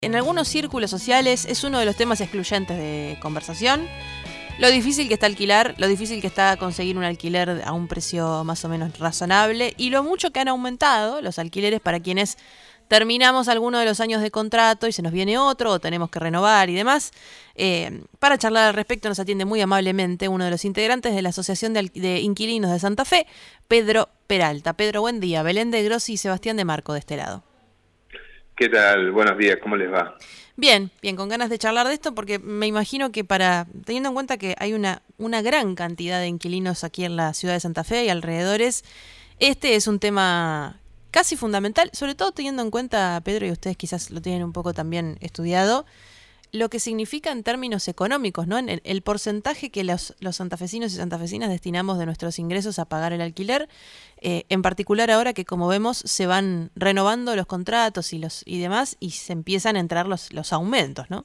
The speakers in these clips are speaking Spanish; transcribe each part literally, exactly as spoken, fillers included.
En algunos círculos sociales es uno de los temas excluyentes de conversación. Lo difícil que está alquilar, lo difícil que está conseguir un alquiler a un precio más o menos razonable y lo mucho que han aumentado los alquileres para quienes terminamos alguno de los años de contrato y se nos viene otro o tenemos que renovar y demás. Eh, para charlar al respecto nos atiende muy amablemente uno de los integrantes de la Asociación de, Al- de Inquilinos de Santa Fe, Pedro Peralta. Pedro, buen día. Belén de Grossi y Sebastián de Marco de este lado. ¿Qué tal? Buenos días, ¿cómo les va? Bien, bien, con ganas de charlar de esto porque me imagino que para, teniendo en cuenta que hay una, una gran cantidad de inquilinos aquí en la ciudad de Santa Fe y alrededores, este es un tema casi fundamental, sobre todo teniendo en cuenta, Pedro, y ustedes quizás lo tienen un poco también estudiado, lo que significa en términos económicos, ¿no? En el, el porcentaje que los, los santafesinos y santafesinas destinamos de nuestros ingresos a pagar el alquiler, eh, en particular ahora que, como vemos, se van renovando los contratos y los y demás y se empiezan a entrar los, los aumentos, ¿no?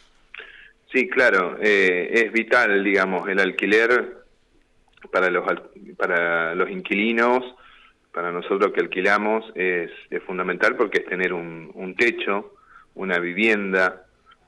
Sí, claro, eh, es vital, digamos, el alquiler para los al- para los inquilinos, para nosotros que alquilamos, es, es fundamental porque es tener un, un techo, una vivienda,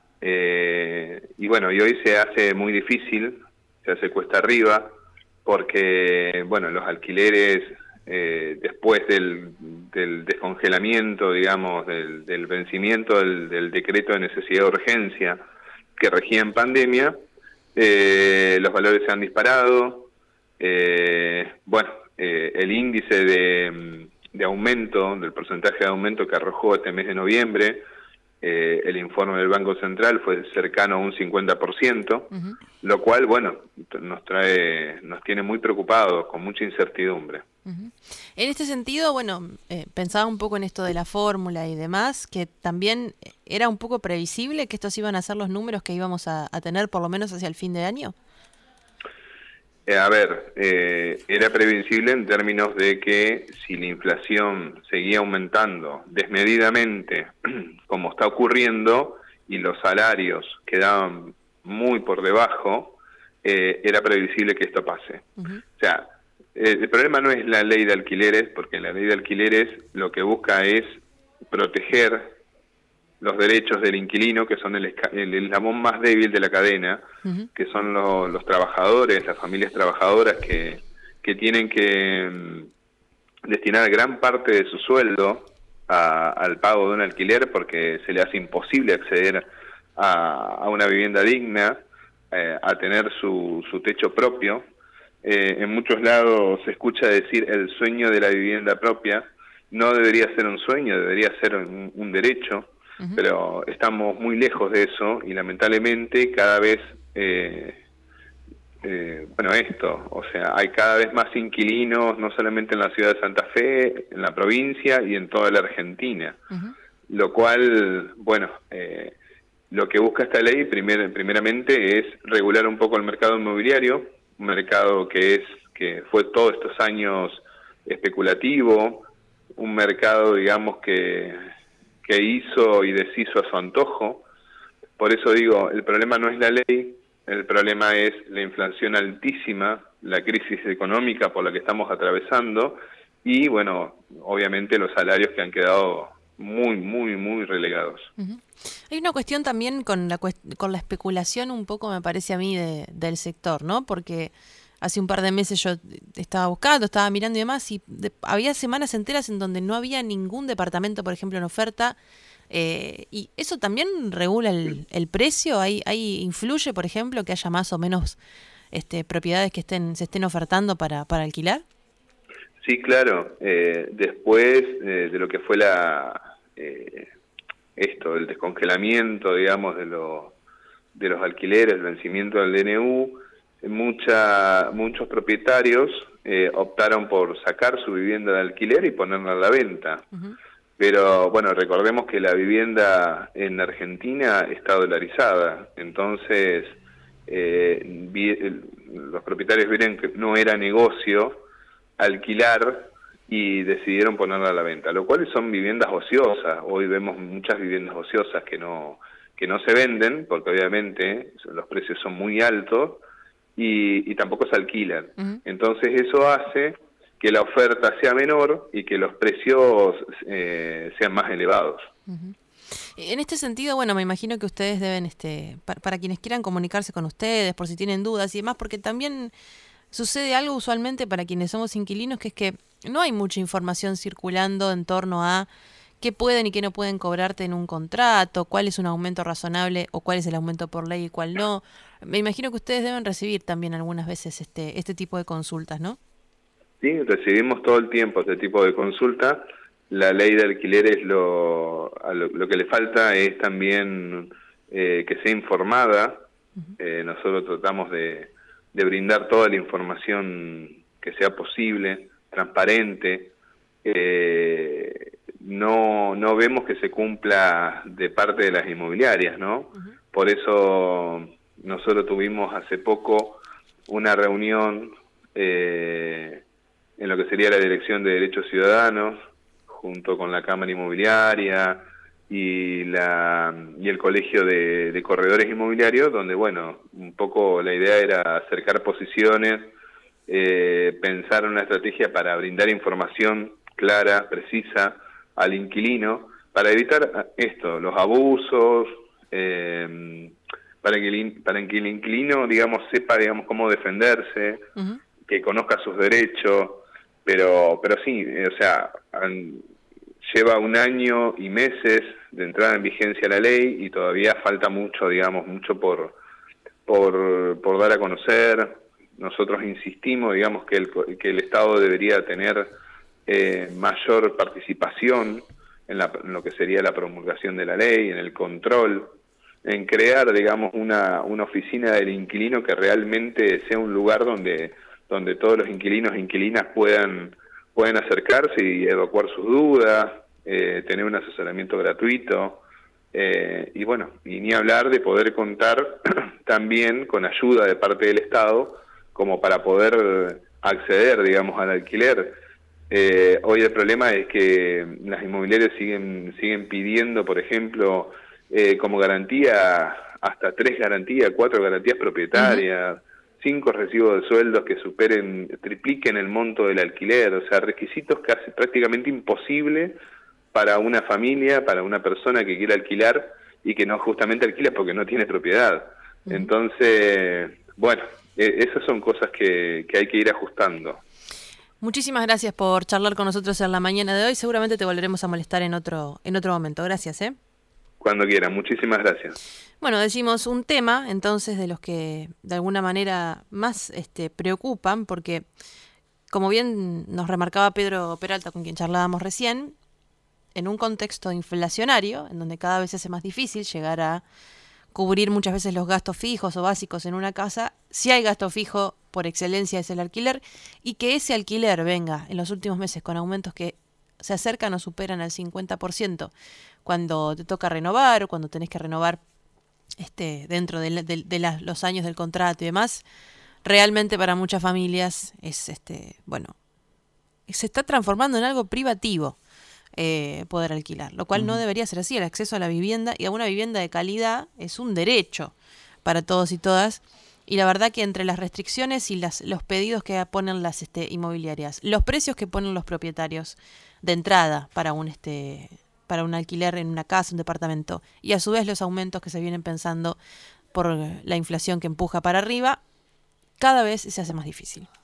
eh, y bueno, y hoy se hace muy difícil, se hace cuesta arriba, porque, bueno, los alquileres, eh, después del, del descongelamiento, digamos, del, del vencimiento del, del decreto de necesidad de urgencia que regía en pandemia, eh, los valores se han disparado, eh, bueno, eh, el índice de, de aumento, del porcentaje de aumento que arrojó este mes de noviembre, eh, el informe del Banco Central fue cercano a un cincuenta por ciento, Uh-huh. lo cual, bueno, nos trae, nos tiene muy preocupados, con mucha incertidumbre. Uh-huh. En este sentido, bueno, eh, pensaba un poco en esto de la fórmula y demás, que también era un poco previsible que estos iban a ser los números que íbamos a, a tener por lo menos hacia el fin de año. Eh, a ver, eh, era previsible en términos de que si la inflación seguía aumentando desmedidamente, como está ocurriendo, y los salarios quedaban muy por debajo, eh, era previsible que esto pase. Uh-huh. O sea, eh, el problema no es la ley de alquileres, porque la ley de alquileres lo que busca es proteger los derechos del inquilino, que son el, esca- el eslabón más débil de la cadena, Uh-huh. que son lo- los trabajadores, las familias trabajadoras que, que tienen que mm, destinar gran parte de su sueldo a- al pago de un alquiler porque se le hace imposible acceder a, a una vivienda digna, eh, a tener su, su techo propio. Eh, en muchos lados se escucha decir el sueño de la vivienda propia. No debería ser un sueño, debería ser un, un derecho. Uh-huh. Pero estamos muy lejos de eso y lamentablemente cada vez, eh, eh, bueno, esto, o sea, hay cada vez más inquilinos, no solamente en la ciudad de Santa Fe, en la provincia y en toda la Argentina, Uh-huh. lo cual, bueno, eh, lo que busca esta ley primer, primeramente es regular un poco el mercado inmobiliario, un mercado que es que fue todos estos años especulativo, un mercado, digamos, que que hizo y deshizo a su antojo. Por eso digo, el problema no es la ley, el problema es la inflación altísima, la crisis económica por la que estamos atravesando y, bueno, obviamente los salarios que han quedado muy, muy, muy relegados. Uh-huh. Hay una cuestión también con la cuest- con la especulación un poco, me parece a mí, de, del sector, ¿no? Porque hace un par de meses yo estaba buscando, estaba mirando y demás, y de- había semanas enteras en donde no había ningún departamento, por ejemplo, en oferta, eh, y eso también regula el, el precio. Ahí, ahí influye, por ejemplo, que haya más o menos este, propiedades que estén se estén ofertando para, para alquilar. Sí, claro, eh, después eh, de lo que fue la eh, esto, el descongelamiento, digamos, de, lo, de los alquileres, el vencimiento del D N U, mucha, muchos propietarios eh, optaron por sacar su vivienda de alquiler y ponerla a la venta. Uh-huh. Pero bueno, recordemos que la vivienda en Argentina está dolarizada, entonces eh, vi, los propietarios vieron que no era negocio alquilar y decidieron ponerla a la venta, lo cual son viviendas ociosas. Hoy vemos muchas viviendas ociosas que no que no se venden porque obviamente los precios son muy altos y, y tampoco se alquilan. Uh-huh. Entonces eso hace que la oferta sea menor y que los precios eh, sean más elevados. Uh-huh. En este sentido, bueno, me imagino que ustedes deben, este, para, para quienes quieran comunicarse con ustedes, por si tienen dudas y demás, porque también sucede algo usualmente para quienes somos inquilinos, que es que no hay mucha información circulando en torno a qué pueden y qué no pueden cobrarte en un contrato, cuál es un aumento razonable o cuál es el aumento por ley y cuál no. Me imagino que ustedes deben recibir también algunas veces este, este tipo de consultas, ¿no? Sí, recibimos todo el tiempo este tipo de consulta. La ley de alquileres lo, a lo, lo que le falta es también eh, que sea informada. Uh-huh. Eh, nosotros tratamos de, de brindar toda la información que sea posible, transparente. Eh, no, no vemos que se cumpla de parte de las inmobiliarias, ¿no? Uh-huh. Por eso nosotros tuvimos hace poco una reunión eh, en lo que sería la Dirección de Derechos Ciudadanos, junto con la Cámara Inmobiliaria y la y el Colegio de, de Corredores Inmobiliarios, donde, bueno, un poco la idea era acercar posiciones, eh, pensar una estrategia para brindar información clara, precisa al inquilino, para evitar esto, los abusos, eh, para que el, para que el inquilino, digamos, sepa, digamos, cómo defenderse, uh-huh. que conozca sus derechos, pero pero sí, o sea, han, lleva un año y meses de entrada en vigencia la ley y todavía falta mucho, digamos, mucho por por por dar a conocer. Nosotros insistimos, digamos, que el que el Estado debería tener eh, mayor participación en, la, en lo que sería la promulgación de la ley, en el control, en crear, digamos, una una oficina del inquilino que realmente sea un lugar donde donde todos los inquilinos e inquilinas puedan pueden acercarse y evacuar sus dudas, eh, tener un asesoramiento gratuito, eh, y bueno, y ni hablar de poder contar también con ayuda de parte del Estado como para poder acceder, digamos, al alquiler. Eh, hoy el problema es que las inmobiliarias siguen siguen pidiendo, por ejemplo, eh, como garantía, hasta tres garantías, cuatro garantías propietarias, uh-huh. cinco recibos de sueldos que superen, tripliquen el monto del alquiler, o sea, requisitos que hace prácticamente imposible para una familia, para una persona que quiera alquilar y que no justamente alquila porque no tiene propiedad. Uh-huh. Entonces, bueno, eh, esas son cosas que, que hay que ir ajustando. Muchísimas gracias por charlar con nosotros en la mañana de hoy. Seguramente te volveremos a molestar en otro, en otro momento. Gracias, ¿eh? Cuando quieran. Muchísimas gracias. Bueno, decimos un tema, entonces, de los que de alguna manera más este, preocupan, porque, como bien nos remarcaba Pedro Peralta, con quien charlábamos recién, en un contexto inflacionario, en donde cada vez se hace más difícil llegar a cubrir muchas veces los gastos fijos o básicos en una casa, si hay gasto fijo, por excelencia es el alquiler, y que ese alquiler venga en los últimos meses con aumentos que se acercan o superan al cincuenta por ciento cuando te toca renovar o cuando tenés que renovar este dentro de, de, de la, los años del contrato y demás, realmente para muchas familias es, este bueno, se está transformando en algo privativo. Eh, poder alquilar, lo cual uh-huh. no debería ser así. El acceso a la vivienda y a una vivienda de calidad es un derecho para todos y todas, y la verdad que entre las restricciones y las, los pedidos que ponen las este, inmobiliarias, los precios que ponen los propietarios de entrada para un este para un alquiler en una casa, un departamento, y a su vez los aumentos que se vienen pensando por la inflación que empuja para arriba, cada vez se hace más difícil.